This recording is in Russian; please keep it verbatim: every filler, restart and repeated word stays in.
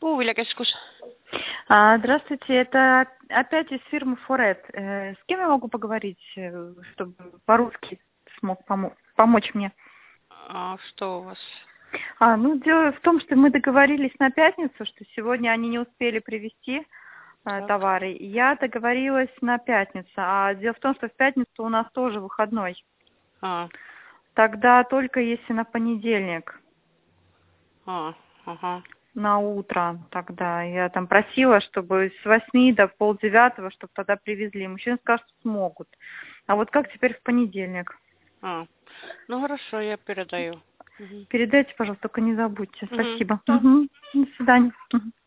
Puuviljakeskus. А, Здравствуйте, это опять из фирмы Форет. Э, С кем я могу поговорить, э, чтобы по-русски смог помо- помочь мне? А что у вас? А, ну, дело в том, что мы договорились на пятницу, что сегодня они не успели привезти э, Так. товары. Я договорилась на пятницу, а дело в том, что в пятницу у нас тоже выходной. А, Тогда только если на понедельник, а, ага. на утро тогда. Я там просила, чтобы с восьми до полдевятого, чтобы тогда привезли. Мужчины сказали, что смогут. А вот как теперь в понедельник? А. Ну хорошо, я передаю. Мгм. Передайте, пожалуйста, только не забудьте. Мгм. Спасибо. Да. Мгм. До свидания. Мгм.